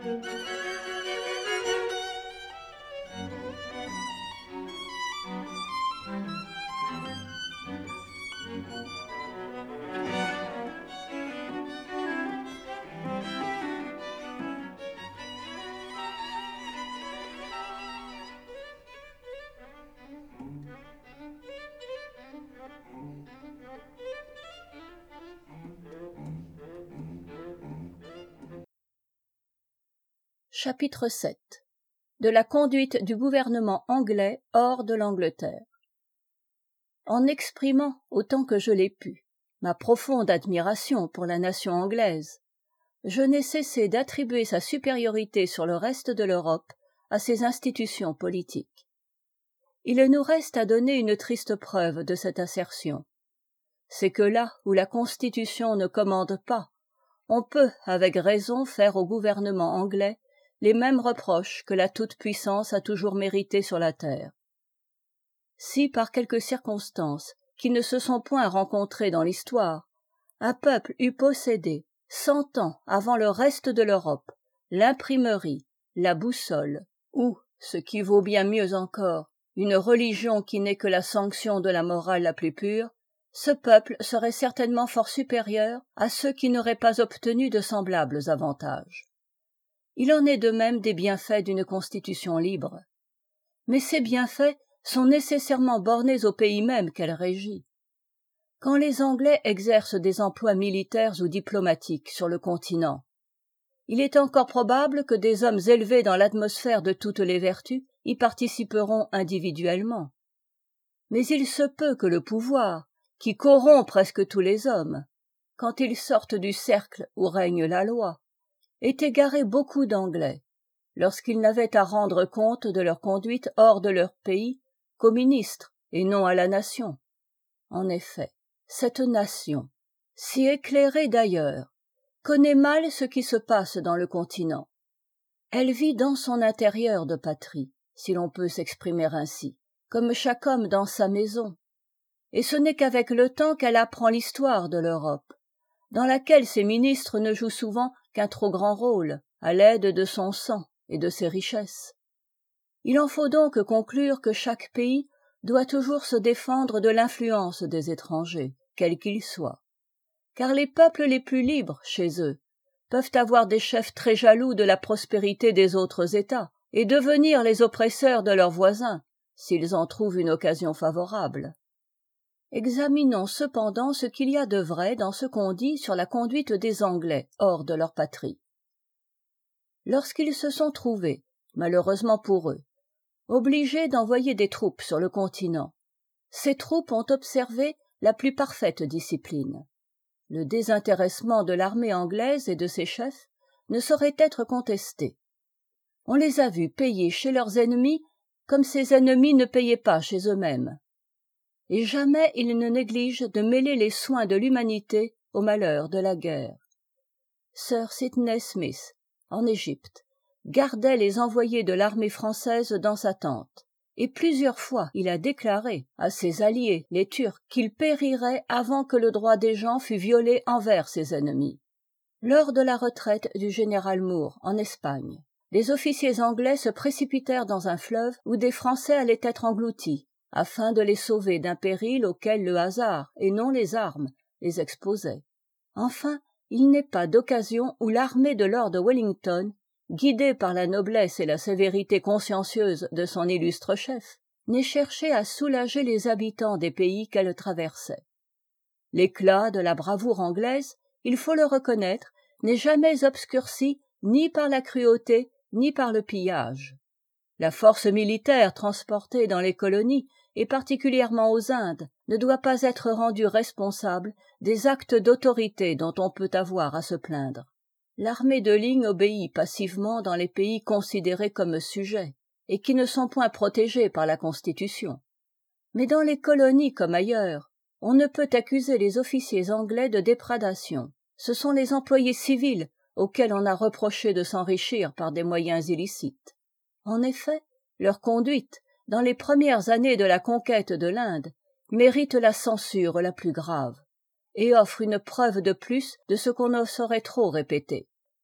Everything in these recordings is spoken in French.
Chapitre 7. De la conduite du gouvernement anglais hors de l'Angleterre. En exprimant, autant que je l'ai pu, ma profonde admiration pour la nation anglaise, je n'ai cessé d'attribuer sa supériorité sur le reste de l'Europe à ses institutions politiques. Il nous reste à donner une triste preuve de cette assertion. C'est que là où la Constitution ne commande pas, on peut avec raison faire au gouvernement anglais les mêmes reproches que la toute-puissance a toujours mérités sur la terre. Si par quelques circonstances qui ne se sont point rencontrées dans l'histoire, un peuple eût possédé, 100 ans avant le reste de l'Europe, l'imprimerie, la boussole, ou, ce qui vaut bien mieux encore, une religion qui n'est que la sanction de la morale la plus pure, ce peuple serait certainement fort supérieur à ceux qui n'auraient pas obtenu de semblables avantages. Il en est de même des bienfaits d'une constitution libre. Mais ces bienfaits sont nécessairement bornés au pays même qu'elle régit. Quand les Anglais exercent des emplois militaires ou diplomatiques sur le continent, il est encore probable que des hommes élevés dans l'atmosphère de toutes les vertus y participeront individuellement. Mais il se peut que le pouvoir, qui corrompt presque tous les hommes, quand ils sortent du cercle où règne la loi, ait égaré beaucoup d'Anglais, lorsqu'ils n'avaient à rendre compte de leur conduite hors de leur pays qu'aux ministres et non à la nation. En effet, cette nation, si éclairée d'ailleurs, connaît mal ce qui se passe dans le continent. Elle vit dans son intérieur de patrie, si l'on peut s'exprimer ainsi, comme chaque homme dans sa maison. Et ce n'est qu'avec le temps qu'elle apprend l'histoire de l'Europe, dans laquelle ses ministres ne jouent souvent qu'un trop grand rôle, à l'aide de son sang et de ses richesses. Il en faut donc conclure que chaque pays doit toujours se défendre de l'influence des étrangers, quels qu'ils soient. Car les peuples les plus libres, chez eux, peuvent avoir des chefs très jaloux de la prospérité des autres États, et devenir les oppresseurs de leurs voisins, s'ils en trouvent une occasion favorable. Examinons cependant ce qu'il y a de vrai dans ce qu'on dit sur la conduite des Anglais hors de leur patrie. Lorsqu'ils se sont trouvés, malheureusement pour eux, obligés d'envoyer des troupes sur le continent, ces troupes ont observé la plus parfaite discipline. Le désintéressement de l'armée anglaise et de ses chefs ne saurait être contesté. On les a vus payer chez leurs ennemis comme ces ennemis ne payaient pas chez eux-mêmes. Et jamais ils ne négligent de mêler les soins de l'humanité aux malheurs de la guerre. Sir Sidney Smith, en Égypte, gardait les envoyés de l'armée française dans sa tente, et plusieurs fois il a déclaré à ses alliés, les Turcs, qu'il périrait avant que le droit des gens fût violé envers ses ennemis. Lors de la retraite du général Moore en Espagne, les officiers anglais se précipitèrent dans un fleuve où des Français allaient être engloutis, afin de les sauver d'un péril auquel le hasard, et non les armes, les exposait. Enfin, il n'est pas d'occasion où l'armée de Lord Wellington, guidée par la noblesse et la sévérité consciencieuse de son illustre chef, n'ait cherché à soulager les habitants des pays qu'elle traversait. L'éclat de la bravoure anglaise, il faut le reconnaître, n'est jamais obscurci ni par la cruauté ni par le pillage. La force militaire transportée dans les colonies, et particulièrement aux Indes, ne doit pas être rendue responsable des actes d'autorité dont on peut avoir à se plaindre. L'armée de ligne obéit passivement dans les pays considérés comme sujets, et qui ne sont point protégés par la Constitution. Mais dans les colonies comme ailleurs, on ne peut accuser les officiers anglais de déprédation. Ce sont les employés civils auxquels on a reproché de s'enrichir par des moyens illicites. En effet, leur conduite, dans les premières années de la conquête de l'Inde, mérite la censure la plus grave, et offre une preuve de plus de ce qu'on ne saurait trop répéter.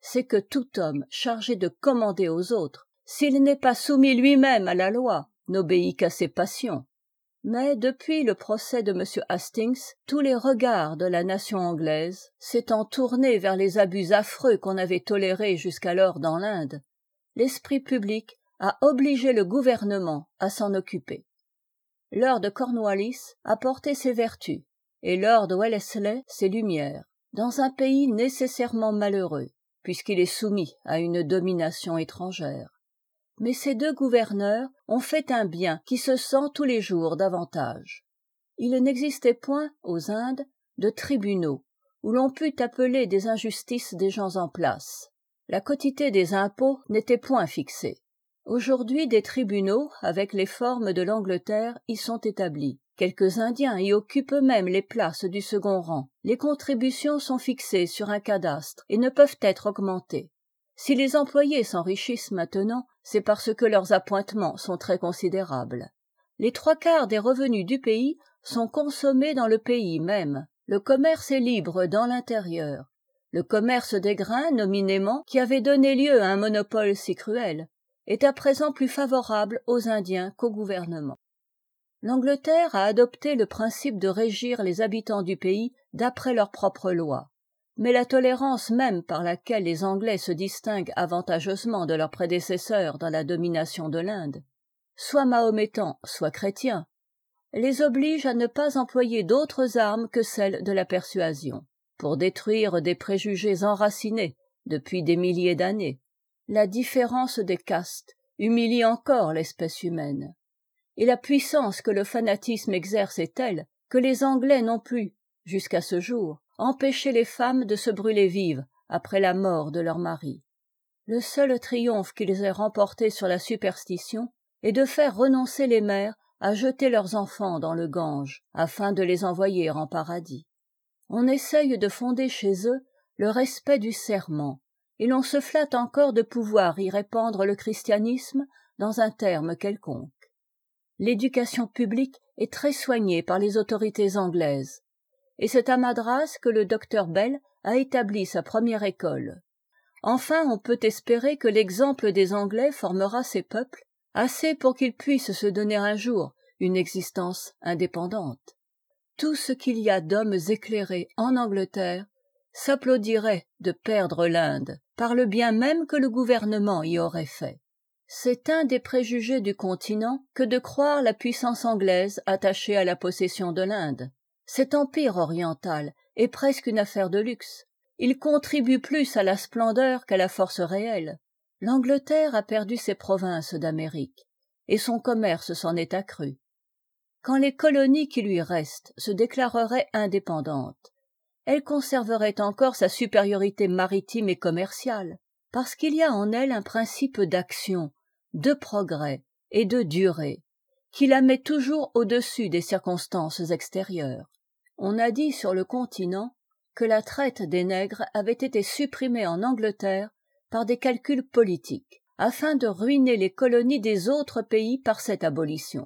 c'est que tout homme chargé de commander aux autres, s'il n'est pas soumis lui-même à la loi, n'obéit qu'à ses passions. Mais depuis le procès de M. Hastings, tous les regards de la nation anglaise s'étant tournés vers les abus affreux qu'on avait tolérés jusqu'alors dans l'Inde, l'esprit public a obligé le gouvernement à s'en occuper. Lord Cornwallis a porté ses vertus et Lord Wellesley ses lumières dans un pays nécessairement malheureux, puisqu'il est soumis à une domination étrangère. Mais ces deux gouverneurs ont fait un bien qui se sent tous les jours davantage. Il n'existait point, aux Indes, de tribunaux où l'on pût appeler des injustices des gens en place. La quotité des impôts n'était point fixée. Aujourd'hui, des tribunaux, avec les formes de l'Angleterre, y sont établis. Quelques Indiens y occupent eux-mêmes les places du second rang. Les contributions sont fixées sur un cadastre et ne peuvent être augmentées. Si les employés s'enrichissent maintenant, c'est parce que leurs appointements sont très considérables. Les 3/4 des revenus du pays sont consommés dans le pays même. Le commerce est libre dans l'intérieur. Le commerce des grains, nominément, qui avait donné lieu à un monopole si cruel, est à présent plus favorable aux Indiens qu'au gouvernement. L'Angleterre a adopté le principe de régir les habitants du pays d'après leurs propres lois. Mais la tolérance même par laquelle les Anglais se distinguent avantageusement de leurs prédécesseurs dans la domination de l'Inde, soit mahométans, soit chrétiens, les oblige à ne pas employer d'autres armes que celles de la persuasion, pour détruire des préjugés enracinés depuis des milliers d'années. La différence des castes humilie encore l'espèce humaine, et la puissance que le fanatisme exerce est telle que les Anglais n'ont pu, jusqu'à ce jour, empêcher les femmes de se brûler vives après la mort de leur mari. Le seul triomphe qu'ils aient remporté sur la superstition est de faire renoncer les mères à jeter leurs enfants dans le Gange afin de les envoyer en paradis. On essaye de fonder chez eux le respect du serment, et l'on se flatte encore de pouvoir y répandre le christianisme dans un terme quelconque. L'éducation publique est très soignée par les autorités anglaises, et c'est à Madras que le docteur Bell a établi sa première école. Enfin, on peut espérer que l'exemple des Anglais formera ces peuples assez pour qu'ils puissent se donner un jour une existence indépendante. Tout ce qu'il y a d'hommes éclairés en Angleterre s'applaudirait de perdre l'Inde, par le bien même que le gouvernement y aurait fait. C'est un des préjugés du continent que de croire la puissance anglaise attachée à la possession de l'Inde. Cet empire oriental est presque une affaire de luxe. Il contribue plus à la splendeur qu'à la force réelle. L'Angleterre a perdu ses provinces d'Amérique, et son commerce s'en est accru. Quand les colonies qui lui restent se déclareraient indépendantes, elle conserverait encore sa supériorité maritime et commerciale, parce qu'il y a en elle un principe d'action, de progrès et de durée, qui la met toujours au-dessus des circonstances extérieures. On a dit sur le continent que la traite des nègres avait été supprimée en Angleterre par des calculs politiques, afin de ruiner les colonies des autres pays par cette abolition.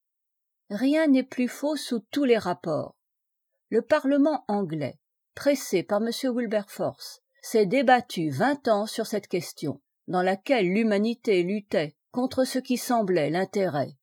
Rien n'est plus faux sous tous les rapports. Le Parlement anglais, pressé par M. Wilberforce, s'est débattu 20 ans sur cette question, dans laquelle l'humanité luttait contre ce qui semblait l'intérêt.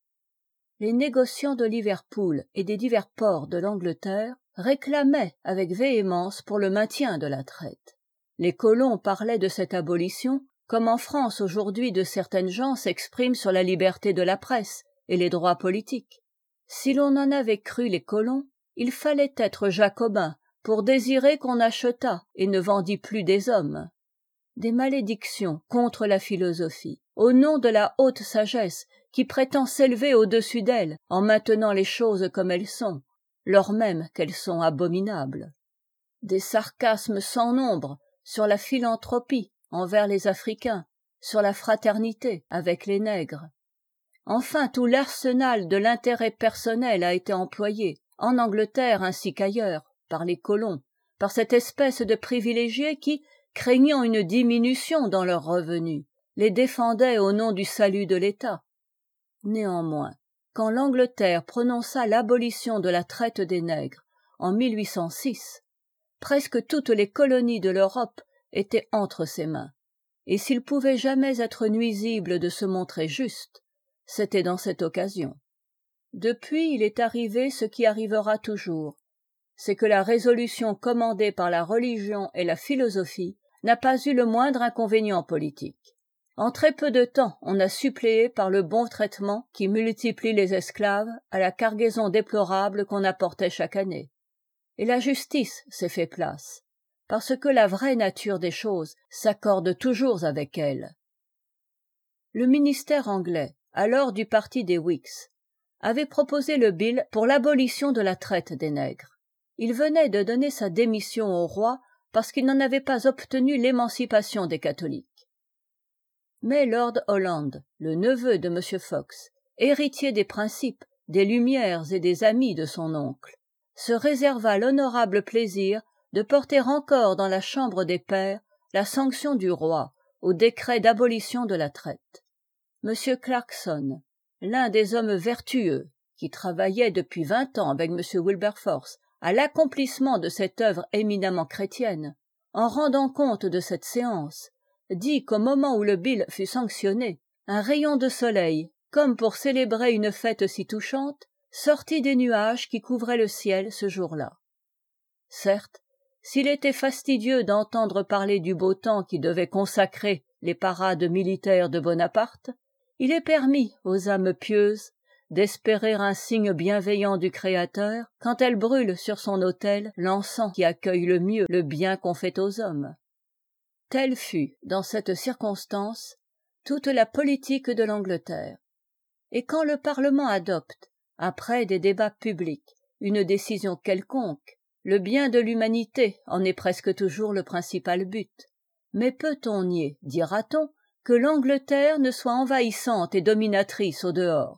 Les négociants de Liverpool et des divers ports de l'Angleterre réclamaient avec véhémence pour le maintien de la traite. Les colons parlaient de cette abolition comme en France aujourd'hui de certaines gens s'expriment sur la liberté de la presse et les droits politiques. Si l'on en avait cru les colons, il fallait être jacobin pour désirer qu'on achetât et ne vendît plus des hommes. Des malédictions contre la philosophie, au nom de la haute sagesse qui prétend s'élever au-dessus d'elle en maintenant les choses comme elles sont, lors même qu'elles sont abominables. Des sarcasmes sans nombre sur la philanthropie envers les Africains, sur la fraternité avec les nègres. Enfin, tout l'arsenal de l'intérêt personnel a été employé, en Angleterre ainsi qu'ailleurs, par les colons, par cette espèce de privilégiés qui, craignant une diminution dans leurs revenus, les défendaient au nom du salut de l'État. Néanmoins, quand l'Angleterre prononça l'abolition de la traite des nègres en 1806, presque toutes les colonies de l'Europe était entre ses mains, et s'il pouvait jamais être nuisible de se montrer juste, c'était dans cette occasion. Depuis, il est arrivé ce qui arrivera toujours, c'est que la résolution commandée par la religion et la philosophie n'a pas eu le moindre inconvénient politique. En très peu de temps, on a suppléé par le bon traitement qui multiplie les esclaves à la cargaison déplorable qu'on apportait chaque année. Et la justice s'est fait place, parce que la vraie nature des choses s'accorde toujours avec elle. Le ministère anglais, alors du parti des Whigs, avait proposé le bill pour l'abolition de la traite des nègres. Il venait de donner sa démission au roi parce qu'il n'en avait pas obtenu l'émancipation des catholiques. Mais Lord Holland, le neveu de M. Fox, héritier des principes, des Lumières et des amis de son oncle, se réserva l'honorable plaisir de porter encore dans la Chambre des Pairs la sanction du roi au décret d'abolition de la traite. M. Clarkson, l'un des hommes vertueux qui travaillait depuis 20 ans avec M. Wilberforce à l'accomplissement de cette œuvre éminemment chrétienne, en rendant compte de cette séance, dit qu'au moment où le bill fut sanctionné, un rayon de soleil, comme pour célébrer une fête si touchante, sortit des nuages qui couvraient le ciel ce jour-là. Certes, s'il était fastidieux d'entendre parler du beau temps qui devait consacrer les parades militaires de Bonaparte, il est permis aux âmes pieuses d'espérer un signe bienveillant du Créateur quand elles brûlent sur son autel l'encens qui accueille le mieux le bien qu'on fait aux hommes. Telle fut, dans cette circonstance, toute la politique de l'Angleterre. Et quand le Parlement adopte, après des débats publics, une décision quelconque, le bien de l'humanité en est presque toujours le principal but. Mais peut-on nier, dira-t-on, que l'Angleterre ne soit envahissante et dominatrice au dehors?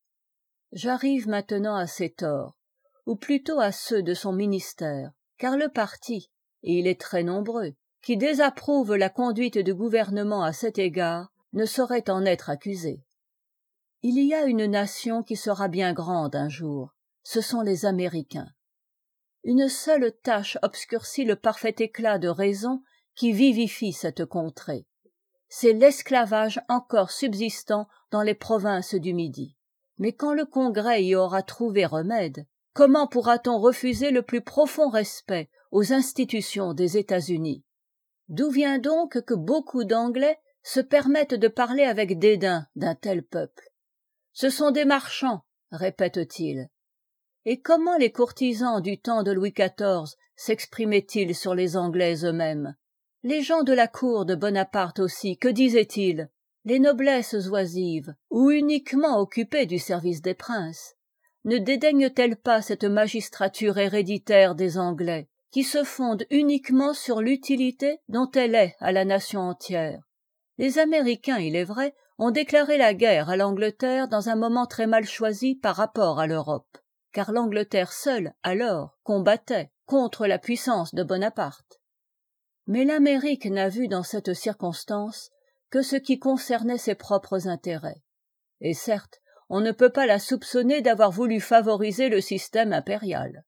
J'arrive maintenant à ses torts, ou plutôt à ceux de son ministère, car le parti, et il est très nombreux, qui désapprouve la conduite du gouvernement à cet égard, ne saurait en être accusé. Il y a une nation qui sera bien grande un jour, ce sont les Américains. Une seule tache obscurcit le parfait éclat de raison qui vivifie cette contrée. C'est l'esclavage encore subsistant dans les provinces du Midi. Mais quand le Congrès y aura trouvé remède, comment pourra-t-on refuser le plus profond respect aux institutions des États-Unis? D'où vient donc que beaucoup d'Anglais se permettent de parler avec dédain d'un tel peuple? Ce sont des marchands, répètent-ils. Et comment les courtisans du temps de Louis XIV s'exprimaient-ils sur les Anglais eux-mêmes? Les gens de la cour de Bonaparte aussi, que disaient-ils? Les noblesses oisives, ou uniquement occupées du service des princes, ne dédaignent-elles pas cette magistrature héréditaire des Anglais, qui se fonde uniquement sur l'utilité dont elle est à la nation entière? Les Américains, il est vrai, ont déclaré la guerre à l'Angleterre dans un moment très mal choisi par rapport à l'Europe, car l'Angleterre seule, alors, combattait contre la puissance de Bonaparte. Mais l'Amérique n'a vu dans cette circonstance que ce qui concernait ses propres intérêts. Et certes, on ne peut pas la soupçonner d'avoir voulu favoriser le système impérial.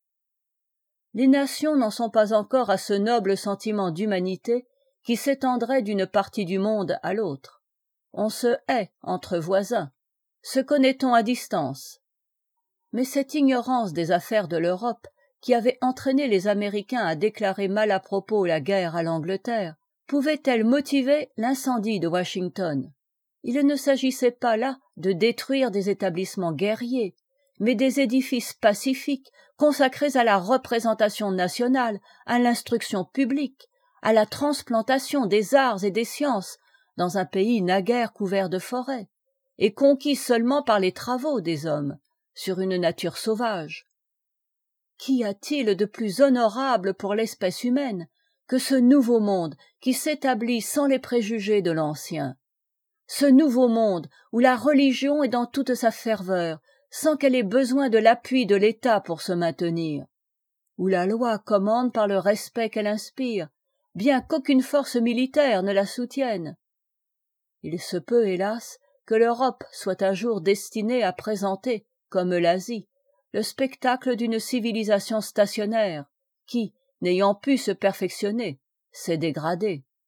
Les nations n'en sont pas encore à ce noble sentiment d'humanité qui s'étendrait d'une partie du monde à l'autre. On se hait entre voisins, se connaît-on à distance. Mais cette ignorance des affaires de l'Europe qui avait entraîné les Américains à déclarer mal à propos la guerre à l'Angleterre, pouvait-elle motiver l'incendie de Washington? Il ne s'agissait pas là de détruire des établissements guerriers, mais des édifices pacifiques consacrés à la représentation nationale, à l'instruction publique, à la transplantation des arts et des sciences dans un pays naguère couvert de forêts, et conquis seulement par les travaux des hommes, sur une nature sauvage. Qu'y a-t-il de plus honorable pour l'espèce humaine que ce nouveau monde qui s'établit sans les préjugés de l'ancien? Ce nouveau monde où la religion est dans toute sa ferveur, sans qu'elle ait besoin de l'appui de l'État pour se maintenir, où la loi commande par le respect qu'elle inspire, bien qu'aucune force militaire ne la soutienne. Il se peut, hélas, que l'Europe soit un jour destinée à présenter, comme l'Asie, le spectacle d'une civilisation stationnaire, qui, n'ayant pu se perfectionner, s'est dégradée.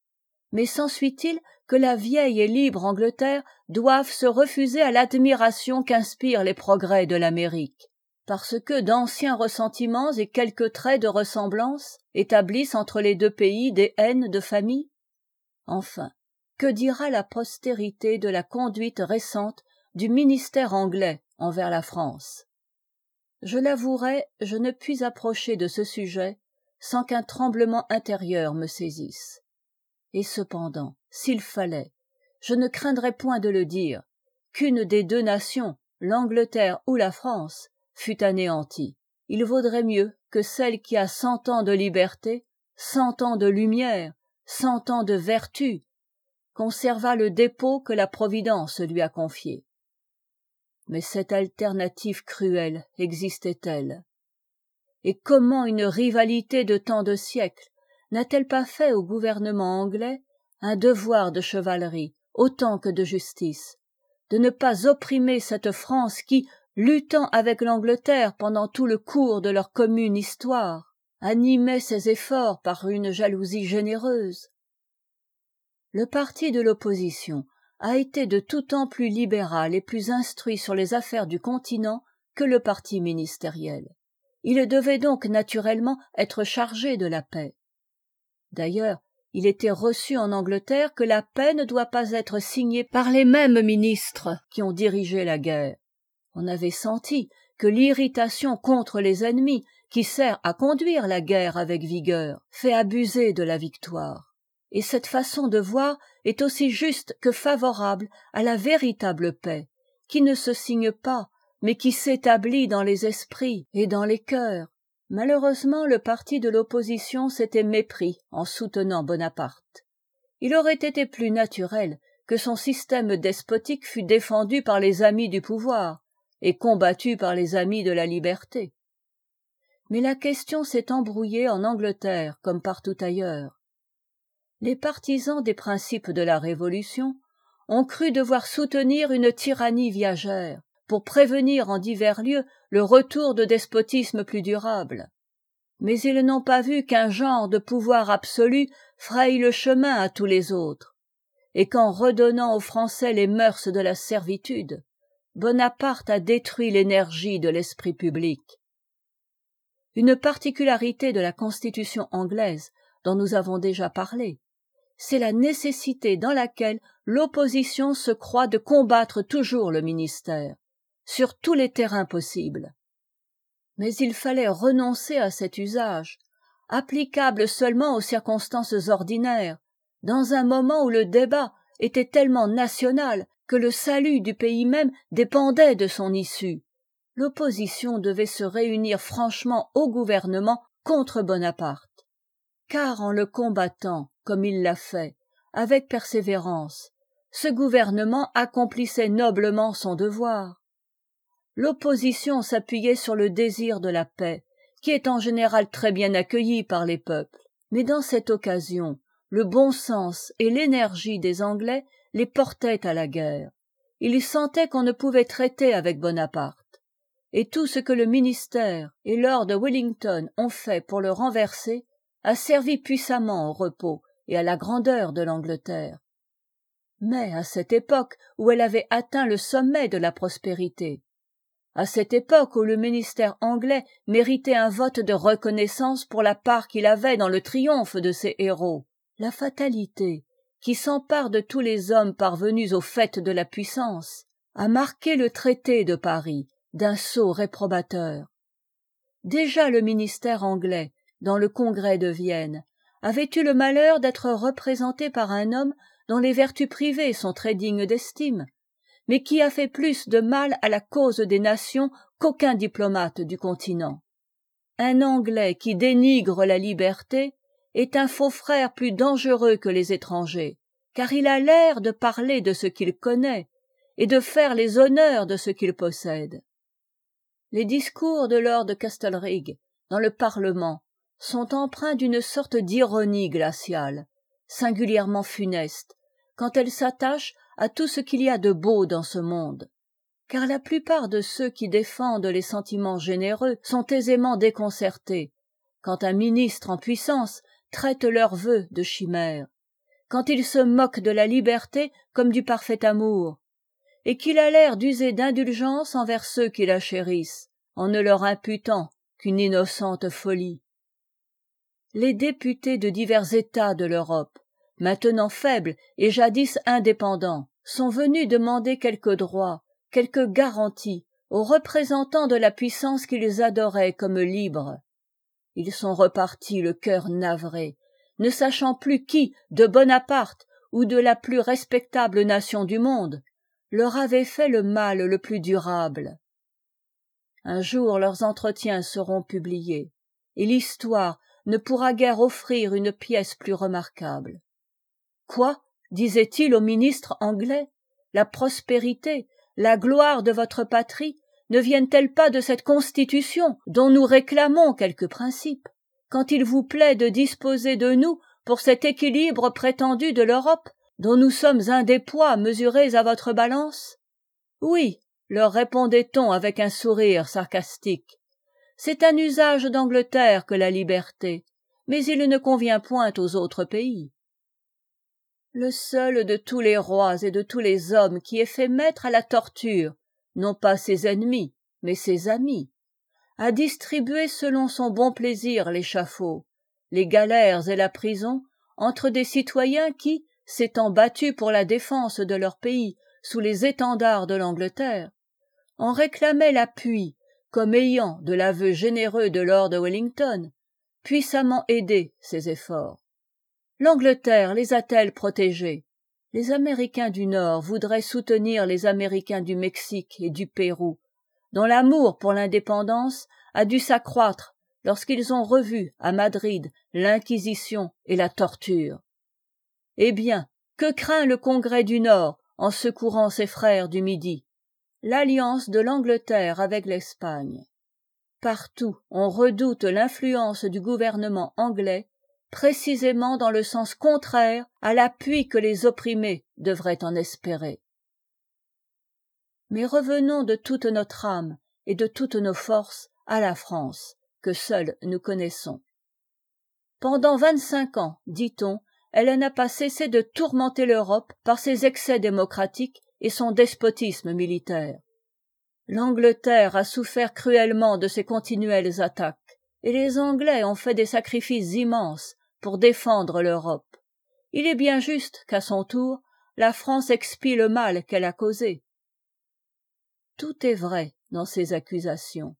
mais s'ensuit-il que la vieille et libre Angleterre doive se refuser à l'admiration qu'inspirent les progrès de l'Amérique, parce que d'anciens ressentiments et quelques traits de ressemblance établissent entre les deux pays des haines de famille? Enfin, que dira la postérité de la conduite récente du ministère anglais envers la France? Je l'avouerai, je ne puis approcher de ce sujet sans qu'un tremblement intérieur me saisisse. Et cependant, s'il fallait, je ne craindrais point de le dire, qu'une des deux nations, l'Angleterre ou la France, fût anéantie. Il vaudrait mieux que celle qui a 100 ans de liberté, 100 ans de lumière, 100 ans de vertu, conservât le dépôt que la Providence lui a confié. Mais cette alternative cruelle existait-elle? Et comment une rivalité de tant de siècles n'a-t-elle pas fait au gouvernement anglais un devoir de chevalerie autant que de justice, de ne pas opprimer cette France qui, luttant avec l'Angleterre pendant tout le cours de leur commune histoire, animait ses efforts par une jalousie généreuse? Le parti de l'opposition a été de tout temps plus libéral et plus instruit sur les affaires du continent que le parti ministériel. Il devait donc naturellement être chargé de la paix. D'ailleurs, il était reçu en Angleterre que la paix ne doit pas être signée par les mêmes ministres qui ont dirigé la guerre. On avait senti que l'irritation contre les ennemis, qui sert à conduire la guerre avec vigueur, fait abuser de la victoire. Et cette façon de voir est aussi juste que favorable à la véritable paix, qui ne se signe pas, mais qui s'établit dans les esprits et dans les cœurs. Malheureusement, le parti de l'opposition s'était mépris en soutenant Bonaparte. Il aurait été plus naturel que son système despotique fût défendu par les amis du pouvoir et combattu par les amis de la liberté. Mais la question s'est embrouillée en Angleterre comme partout ailleurs. Les partisans des principes de la Révolution ont cru devoir soutenir une tyrannie viagère pour prévenir en divers lieux le retour de despotismes plus durables. Mais ils n'ont pas vu qu'un genre de pouvoir absolu fraye le chemin à tous les autres, et qu'en redonnant aux Français les mœurs de la servitude, Bonaparte a détruit l'énergie de l'esprit public. Une particularité de la Constitution anglaise, dont nous avons déjà parlé, c'est la nécessité dans laquelle l'opposition se croit de combattre toujours le ministère, sur tous les terrains possibles. Mais il fallait renoncer à cet usage, applicable seulement aux circonstances ordinaires, dans un moment où le débat était tellement national que le salut du pays même dépendait de son issue. L'opposition devait se réunir franchement au gouvernement contre Bonaparte, car en le combattant, comme il l'a fait, avec persévérance, ce gouvernement accomplissait noblement son devoir. L'opposition s'appuyait sur le désir de la paix, qui est en général très bien accueilli par les peuples. Mais dans cette occasion, le bon sens et l'énergie des Anglais les portaient à la guerre. Ils sentaient qu'on ne pouvait traiter avec Bonaparte. Et tout ce que le ministère et Lord Wellington ont fait pour le renverser a servi puissamment au repos et à la grandeur de l'Angleterre. Mais à cette époque où elle avait atteint le sommet de la prospérité, à cette époque où le ministère anglais méritait un vote de reconnaissance pour la part qu'il avait dans le triomphe de ses héros, la fatalité, qui s'empare de tous les hommes parvenus au faîte de la puissance, a marqué le traité de Paris d'un sceau réprobateur. Déjà le ministère anglais, dans le congrès de Vienne, avait eu le malheur d'être représenté par un homme dont les vertus privées sont très dignes d'estime, mais qui a fait plus de mal à la cause des nations qu'aucun diplomate du continent. Un Anglais qui dénigre la liberté est un faux frère plus dangereux que les étrangers, car il a l'air de parler de ce qu'il connaît et de faire les honneurs de ce qu'il possède. Les discours de Lord Castlereagh dans le Parlement sont empreints d'une sorte d'ironie glaciale, singulièrement funeste, quand elle s'attache à tout ce qu'il y a de beau dans ce monde, car la plupart de ceux qui défendent les sentiments généreux sont aisément déconcertés quand un ministre en puissance traite leurs vœux de chimères, quand il se moque de la liberté comme du parfait amour, et qu'il a l'air d'user d'indulgence envers ceux qui la chérissent, en ne leur imputant qu'une innocente folie. Les députés de divers États de l'Europe, maintenant faibles et jadis indépendants, sont venus demander quelques droits, quelques garanties aux représentants de la puissance qu'ils adoraient comme libre. Ils sont repartis le cœur navré, ne sachant plus qui, de Bonaparte ou de la plus respectable nation du monde, leur avait fait le mal le plus durable. Un jour leurs entretiens seront publiés, et l'histoire ne pourra guère offrir une pièce plus remarquable. Quoi, disait-il au ministre anglais, la prospérité, la gloire de votre patrie ne viennent-elles pas de cette constitution dont nous réclamons quelques principes, quand il vous plaît de disposer de nous pour cet équilibre prétendu de l'Europe, dont nous sommes un des poids mesurés à votre balance? Oui, leur répondait-on avec un sourire sarcastique, c'est un usage d'Angleterre que la liberté, mais il ne convient point aux autres pays. Le seul de tous les rois et de tous les hommes qui ait fait mettre à la torture, non pas ses ennemis, mais ses amis, a distribué selon son bon plaisir l'échafaud, les galères et la prison entre des citoyens qui, s'étant battus pour la défense de leur pays sous les étendards de l'Angleterre, en réclamaient l'appui comme ayant, de l'aveu généreux de lord Wellington, puissamment aidé ces efforts. L'Angleterre les a-t-elle protégés? Les Américains du Nord voudraient soutenir les Américains du Mexique et du Pérou, dont l'amour pour l'indépendance a dû s'accroître lorsqu'ils ont revu à Madrid l'Inquisition et la torture. Eh bien, que craint le Congrès du Nord en secourant ses frères du Midi? L'alliance de l'Angleterre avec l'Espagne. Partout on redoute l'influence du gouvernement anglais, précisément dans le sens contraire à l'appui que les opprimés devraient en espérer. Mais revenons de toute notre âme et de toutes nos forces à la France, que seule nous connaissons. Pendant 25 ans, dit-on, elle n'a pas cessé de tourmenter l'Europe par ses excès démocratiques et son despotisme militaire. L'Angleterre a souffert cruellement de ces continuelles attaques, et les Anglais ont fait des sacrifices immenses pour défendre l'Europe. Il est bien juste qu'à son tour, la France expie le mal qu'elle a causé. Tout est vrai dans ces accusations,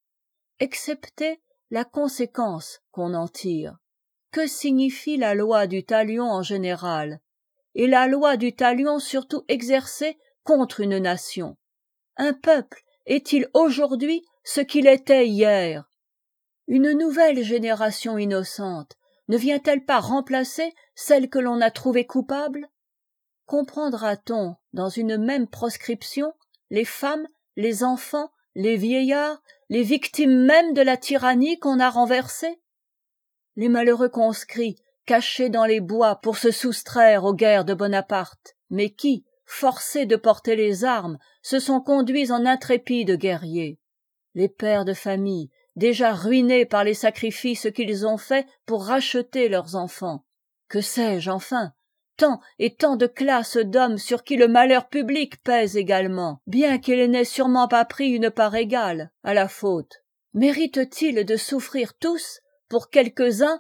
excepté la conséquence qu'on en tire. Que signifie la loi du talion en général, et la loi du talion surtout exercée contre une nation? Un peuple est-il aujourd'hui ce qu'il était hier? Une nouvelle génération innocente ne vient-elle pas remplacer celle que l'on a trouvée coupable? Comprendra-t-on dans une même proscription les femmes, les enfants, les vieillards, les victimes mêmes de la tyrannie qu'on a renversée? Les malheureux conscrits cachés dans les bois pour se soustraire aux guerres de Bonaparte, mais qui, forcés de porter les armes, se sont conduits en intrépides guerriers. Les pères de famille, déjà ruinés par les sacrifices qu'ils ont faits pour racheter leurs enfants. Que sais-je enfin? Tant et tant de classes d'hommes sur qui le malheur public pèse également, bien qu'ils n'aient sûrement pas pris une part égale à la faute. Méritent-ils de souffrir tous pour quelques-uns?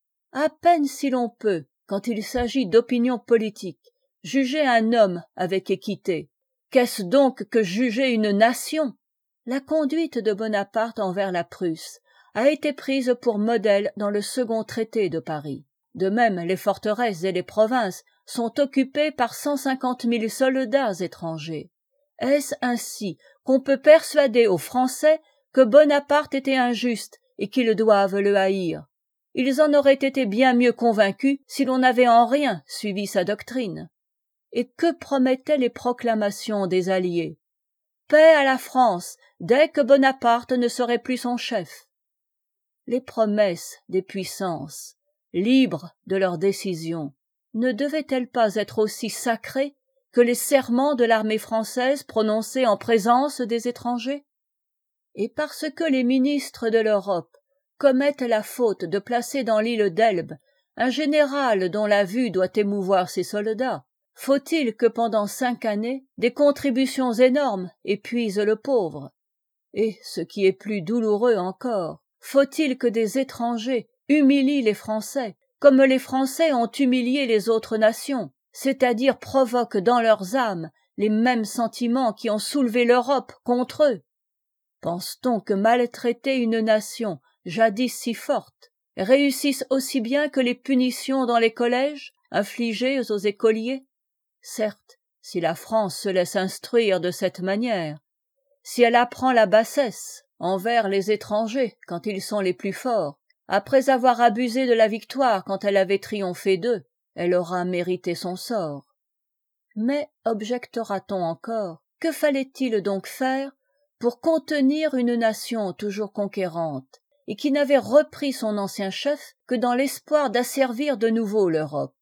À peine si l'on peut, quand il s'agit d'opinion politique, juger un homme avec équité. Qu'est-ce donc que juger une nation? La conduite de Bonaparte envers la Prusse a été prise pour modèle dans le second traité de Paris. De même, les forteresses et les provinces sont occupées par 150 000 soldats étrangers. Est-ce ainsi qu'on peut persuader aux Français que Bonaparte était injuste et qu'ils doivent le haïr? Ils en auraient été bien mieux convaincus si l'on n'avait en rien suivi sa doctrine. Et que promettaient les proclamations des Alliés? Paix à la France dès que Bonaparte ne serait plus son chef. Les promesses des puissances, libres de leurs décisions, ne devaient-elles pas être aussi sacrées que les serments de l'armée française prononcés en présence des étrangers? Et parce que les ministres de l'Europe commettent la faute de placer dans l'île d'Elbe un général dont la vue doit émouvoir ses soldats? Faut-il que pendant 5 années, des contributions énormes épuisent le pauvre? Et, ce qui est plus douloureux encore, faut-il que des étrangers humilient les Français, comme les Français ont humilié les autres nations, c'est-à-dire provoquent dans leurs âmes les mêmes sentiments qui ont soulevé l'Europe contre eux? Pense-t-on que maltraiter une nation jadis si forte réussisse aussi bien que les punitions dans les collèges infligées aux écoliers? Certes, si la France se laisse instruire de cette manière, si elle apprend la bassesse envers les étrangers quand ils sont les plus forts, après avoir abusé de la victoire quand elle avait triomphé d'eux, elle aura mérité son sort. Mais, objectera-t-on encore, que fallait-il donc faire pour contenir une nation toujours conquérante, et qui n'avait repris son ancien chef que dans l'espoir d'asservir de nouveau l'Europe?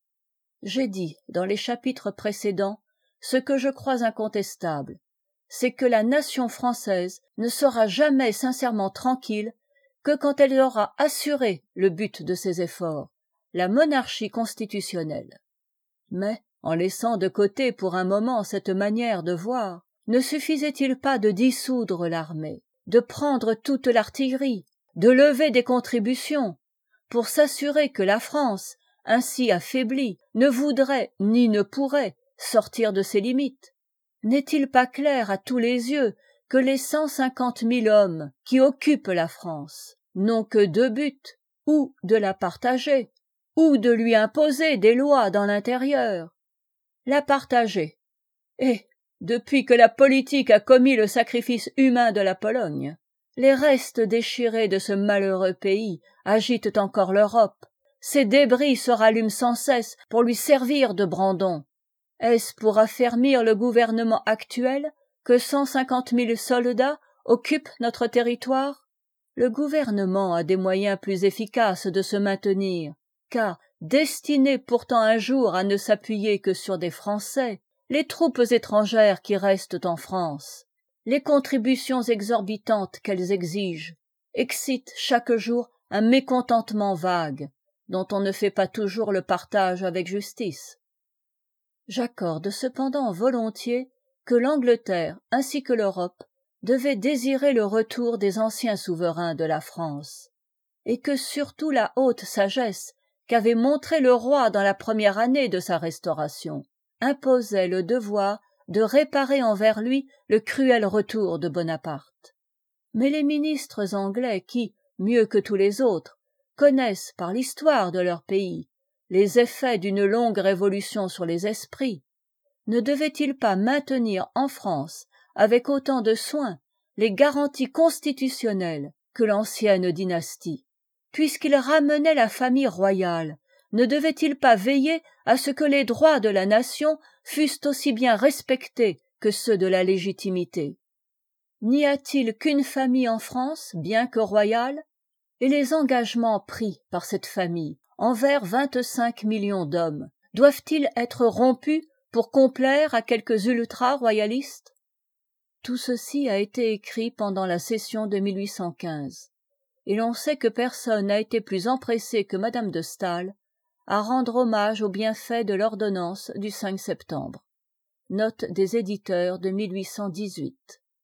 J'ai dit, dans les chapitres précédents, ce que je crois incontestable, c'est que la nation française ne sera jamais sincèrement tranquille que quand elle aura assuré le but de ses efforts, la monarchie constitutionnelle. Mais, en laissant de côté pour un moment cette manière de voir, ne suffisait-il pas de dissoudre l'armée, de prendre toute l'artillerie, de lever des contributions, pour s'assurer que la France, ainsi affaiblie, ne voudrait ni ne pourrait sortir de ses limites? N'est-il pas clair à tous les yeux que les 150 000 hommes qui occupent la France n'ont que deux buts, ou de la partager, ou de lui imposer des lois dans l'intérieur? La partager. Et, depuis que la politique a commis le sacrifice humain de la Pologne, les restes déchirés de ce malheureux pays agitent encore l'Europe. Ses débris se rallument sans cesse pour lui servir de brandon. Est-ce pour affermir le gouvernement actuel que 150 000 soldats occupent notre territoire? Le gouvernement a des moyens plus efficaces de se maintenir, car, destiné pourtant un jour à ne s'appuyer que sur des Français, les troupes étrangères qui restent en France, les contributions exorbitantes qu'elles exigent, excitent chaque jour un mécontentement vague, dont on ne fait pas toujours le partage avec justice. J'accorde cependant volontiers que l'Angleterre ainsi que l'Europe devaient désirer le retour des anciens souverains de la France, et que surtout la haute sagesse qu'avait montré le roi dans la première année de sa restauration imposait le devoir de réparer envers lui le cruel retour de Bonaparte. Mais les ministres anglais qui, mieux que tous les autres, connaissent par l'histoire de leur pays les effets d'une longue révolution sur les esprits, ne devaient-ils pas maintenir en France avec autant de soin les garanties constitutionnelles que l'ancienne dynastie? Puisqu'ils ramenaient la famille royale, ne devaient-ils pas veiller à ce que les droits de la nation fussent aussi bien respectés que ceux de la légitimité? N'y a-t-il qu'une famille en France, bien que royale? Et les engagements pris par cette famille envers 25 millions d'hommes doivent-ils être rompus pour complaire à quelques ultra-royalistes? Tout ceci a été écrit pendant la session de 1815, et l'on sait que personne n'a été plus empressé que Madame de Staël à rendre hommage aux bienfaits de l'ordonnance du 5 septembre. Note des éditeurs de 1818.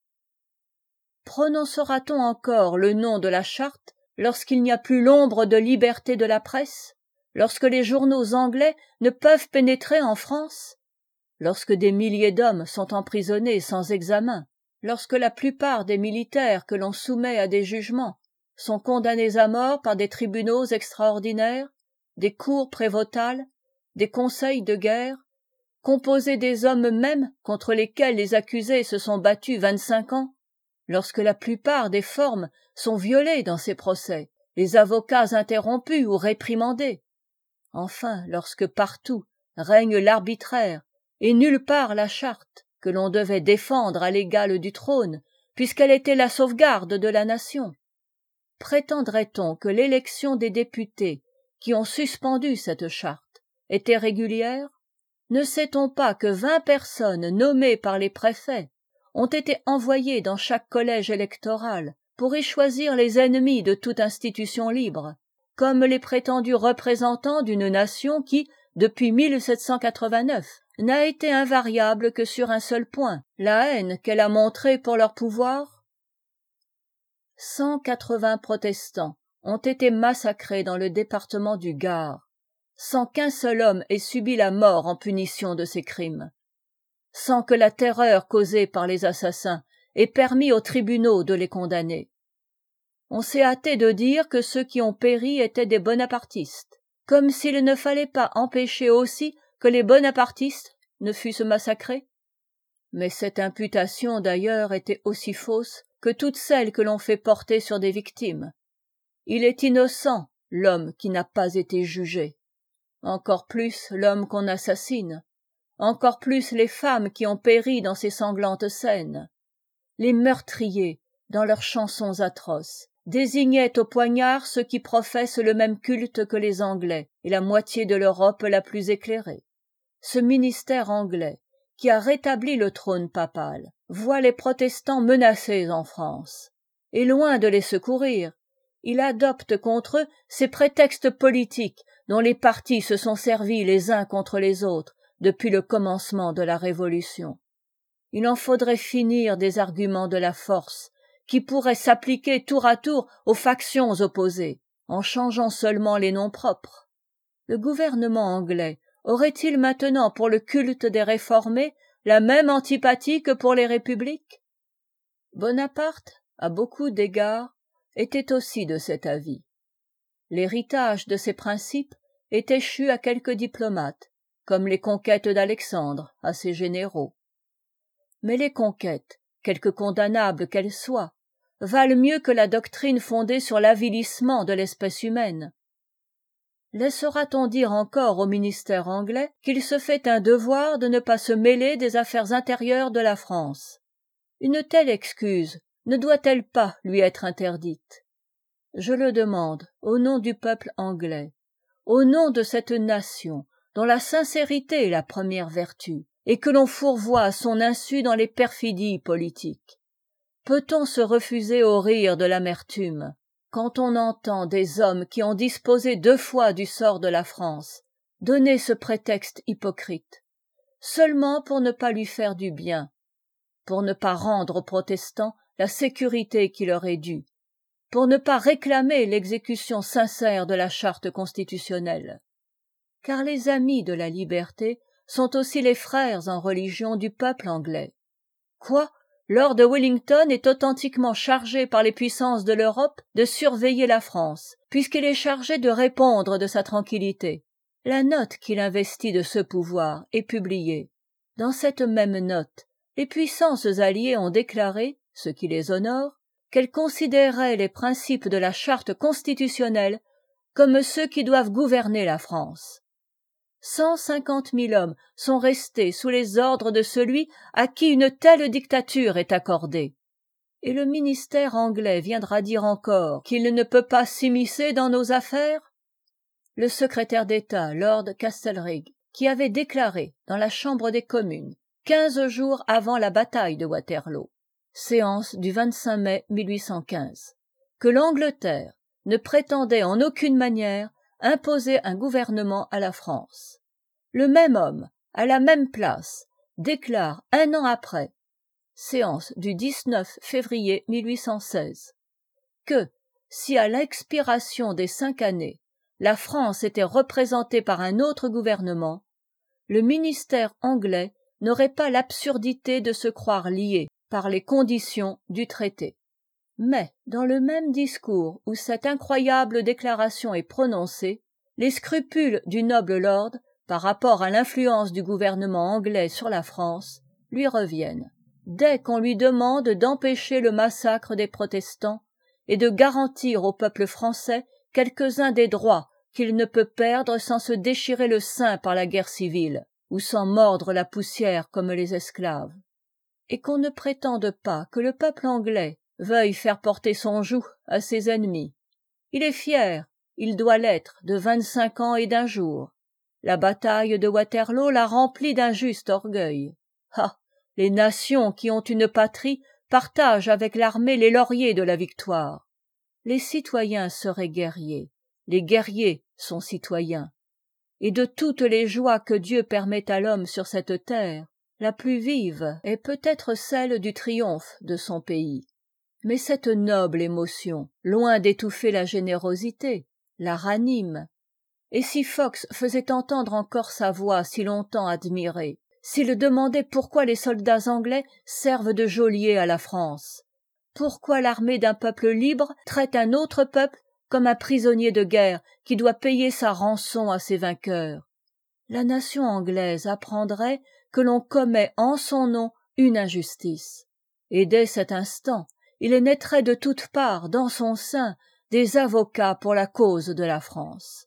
Prononcera-t-on encore le nom de la charte lorsqu'il n'y a plus l'ombre de liberté de la presse, lorsque les journaux anglais ne peuvent pénétrer en France, lorsque des milliers d'hommes sont emprisonnés sans examen, lorsque la plupart des militaires que l'on soumet à des jugements sont condamnés à mort par des tribunaux extraordinaires, des cours prévôtales, des conseils de guerre, composés des hommes mêmes contre lesquels les accusés se sont battus 25 ans, lorsque la plupart des formes sont violées dans ces procès, les avocats interrompus ou réprimandés, enfin lorsque partout règne l'arbitraire et nulle part la charte que l'on devait défendre à l'égal du trône, puisqu'elle était la sauvegarde de la nation, prétendrait-on que l'élection des députés qui ont suspendu cette charte était régulière? Ne sait-on pas que 20 personnes nommées par les préfets ont été envoyées dans chaque collège électoral pour y choisir les ennemis de toute institution libre, comme les prétendus représentants d'une nation qui, depuis 1789, n'a été invariable que sur un seul point, la haine qu'elle a montrée pour leur pouvoir? 180 protestants ont été massacrés dans le département du Gard, sans qu'un seul homme ait subi la mort en punition de ces crimes, sans que la terreur causée par les assassins ait permis aux tribunaux de les condamner. On s'est hâté de dire que ceux qui ont péri étaient des bonapartistes, comme s'il ne fallait pas empêcher aussi que les bonapartistes ne fussent massacrés. Mais cette imputation d'ailleurs était aussi fausse que toutes celles que l'on fait porter sur des victimes. Il est innocent, l'homme qui n'a pas été jugé. Encore plus l'homme qu'on assassine. Encore plus les femmes qui ont péri dans ces sanglantes scènes. Les meurtriers, dans leurs chansons atroces, désignaient au poignard ceux qui professent le même culte que les Anglais et la moitié de l'Europe la plus éclairée. Ce ministère anglais, qui a rétabli le trône papal, voit les protestants menacés en France. Et loin de les secourir, il adopte contre eux ces prétextes politiques dont les partis se sont servis les uns contre les autres depuis le commencement de la Révolution. Il en faudrait finir des arguments de la force qui pourraient s'appliquer tour à tour aux factions opposées, en changeant seulement les noms propres. Le gouvernement anglais aurait-il maintenant pour le culte des réformés la même antipathie que pour les républiques? Bonaparte, à beaucoup d'égards, était aussi de cet avis. L'héritage de ces principes est échu à quelques diplomates, comme les conquêtes d'Alexandre à ses généraux. Mais les conquêtes, quelque condamnables qu'elles soient, valent mieux que la doctrine fondée sur l'avilissement de l'espèce humaine. Laissera-t-on dire encore au ministère anglais qu'il se fait un devoir de ne pas se mêler des affaires intérieures de la France? Une telle excuse ne doit-elle pas lui être interdite? Je le demande au nom du peuple anglais, au nom de cette nation dont la sincérité est la première vertu, et que l'on fourvoie à son insu dans les perfidies politiques. Peut-on se refuser au rire de l'amertume quand on entend des hommes qui ont disposé 2 fois du sort de la France donner ce prétexte hypocrite, seulement pour ne pas lui faire du bien, pour ne pas rendre aux protestants la sécurité qui leur est due, pour ne pas réclamer l'exécution sincère de la charte constitutionnelle? Car les amis de la liberté sont aussi les frères en religion du peuple anglais. Quoi? Lord Wellington est authentiquement chargé par les puissances de l'Europe de surveiller la France, puisqu'il est chargé de répondre de sa tranquillité. La note qu'il investit de ce pouvoir est publiée. Dans cette même note, les puissances alliées ont déclaré, ce qui les honore, qu'elles considéraient les principes de la charte constitutionnelle comme ceux qui doivent gouverner la France. 150 000 hommes sont restés sous les ordres de celui à qui une telle dictature est accordée. Et le ministère anglais viendra dire encore qu'il ne peut pas s'immiscer dans nos affaires? Le secrétaire d'État, Lord Castlereagh, qui avait déclaré dans la Chambre des communes, 15 jours avant la bataille de Waterloo, séance du 25 mai 1815, que l'Angleterre ne prétendait en aucune manière imposer un gouvernement à la France. Le même homme, à la même place, déclare 1 an après, séance du 19 février 1816, que si à l'expiration des 5 années, la France était représentée par un autre gouvernement, le ministère anglais n'aurait pas l'absurdité de se croire lié par les conditions du traité. Mais, dans le même discours où cette incroyable déclaration est prononcée, les scrupules du noble lord, par rapport à l'influence du gouvernement anglais sur la France, lui reviennent, dès qu'on lui demande d'empêcher le massacre des protestants et de garantir au peuple français quelques-uns des droits qu'il ne peut perdre sans se déchirer le sein par la guerre civile, ou sans mordre la poussière comme les esclaves. Et qu'on ne prétende pas que le peuple anglais veuille faire porter son joug à ses ennemis. Il est fier, il doit l'être, de 25 ans et d'1 jour. La bataille de Waterloo l'a rempli d'un juste orgueil. Ah! Les nations qui ont une patrie partagent avec l'armée les lauriers de la victoire. Les citoyens seraient guerriers, les guerriers sont citoyens. Et de toutes les joies que Dieu permet à l'homme sur cette terre, la plus vive est peut-être celle du triomphe de son pays. Mais cette noble émotion, loin d'étouffer la générosité, la ranime. Et si Fox faisait entendre encore sa voix si longtemps admirée, s'il demandait pourquoi les soldats anglais servent de geôliers à la France, pourquoi l'armée d'un peuple libre traite un autre peuple comme un prisonnier de guerre qui doit payer sa rançon à ses vainqueurs, la nation anglaise apprendrait que l'on commet en son nom une injustice. Et dès cet instant, il naîtrait de toutes parts dans son sein des avocats pour la cause de la France.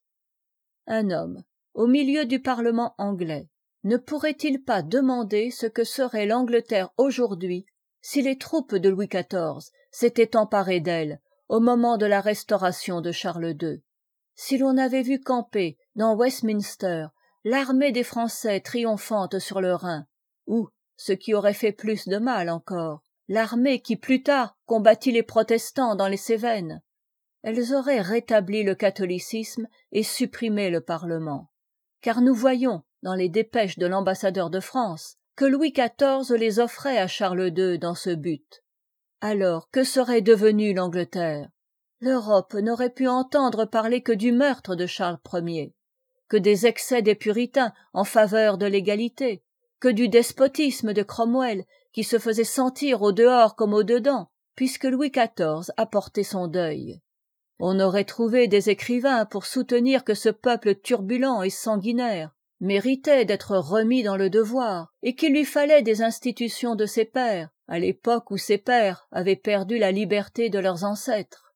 Un homme, au milieu du Parlement anglais, ne pourrait-il pas demander ce que serait l'Angleterre aujourd'hui si les troupes de Louis XIV s'étaient emparées d'elle au moment de la restauration de Charles II, si l'on avait vu camper dans Westminster l'armée des Français triomphante sur le Rhin, ou, ce qui aurait fait plus de mal encore, l'armée qui plus tard combattit les protestants dans les Cévennes, elles auraient rétabli le catholicisme et supprimé le Parlement. Car nous voyons, dans les dépêches de l'ambassadeur de France, que Louis XIV les offrait à Charles II dans ce but. Alors, que serait devenue l'Angleterre? L'Europe n'aurait pu entendre parler que du meurtre de Charles Ier, que des excès des puritains en faveur de l'égalité, que du despotisme de Cromwell qui se faisait sentir au dehors comme au dedans, puisque Louis XIV apportait son deuil. On aurait trouvé des écrivains pour soutenir que ce peuple turbulent et sanguinaire méritait d'être remis dans le devoir, et qu'il lui fallait des institutions de ses pères, à l'époque où ses pères avaient perdu la liberté de leurs ancêtres.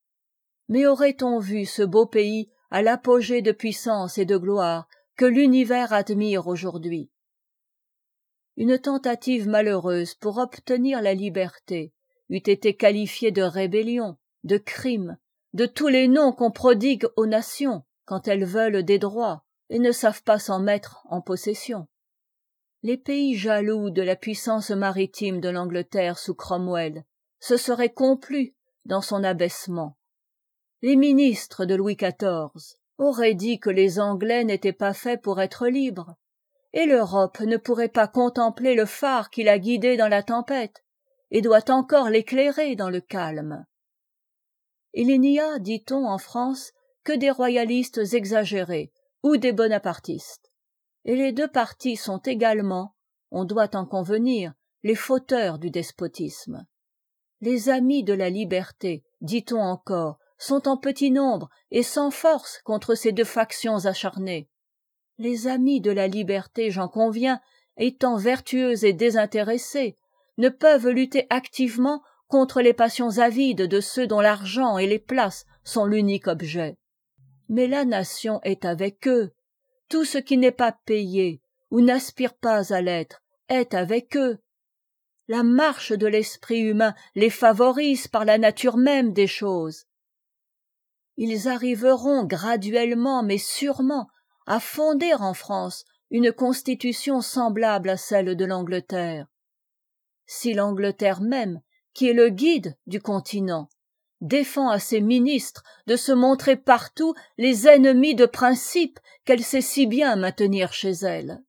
Mais aurait-on vu ce beau pays à l'apogée de puissance et de gloire que l'univers admire aujourd'hui? Une tentative malheureuse pour obtenir la liberté eût été qualifiée de rébellion, de crime, de tous les noms qu'on prodigue aux nations quand elles veulent des droits et ne savent pas s'en mettre en possession. Les pays jaloux de la puissance maritime de l'Angleterre sous Cromwell se seraient complus dans son abaissement. Les ministres de Louis XIV auraient dit que les Anglais n'étaient pas faits pour être libres, et l'Europe ne pourrait pas contempler le phare qui l'a guidée dans la tempête, et doit encore l'éclairer dans le calme. Il n'y a, dit-on en France, que des royalistes exagérés ou des bonapartistes. Et les deux partis sont également, on doit en convenir, les fauteurs du despotisme. Les amis de la liberté, dit-on encore, sont en petit nombre et sans force contre ces deux factions acharnées. Les amis de la liberté, j'en conviens, étant vertueux et désintéressés, ne peuvent lutter activement contre les passions avides de ceux dont l'argent et les places sont l'unique objet. Mais la nation est avec eux. Tout ce qui n'est pas payé ou n'aspire pas à l'être est avec eux. La marche de l'esprit humain les favorise par la nature même des choses. Ils arriveront graduellement mais sûrement à fonder en France une constitution semblable à celle de l'Angleterre. Si l'Angleterre même, qui est le guide du continent, défend à ses ministres de se montrer partout les ennemis de principes qu'elle sait si bien maintenir chez elle.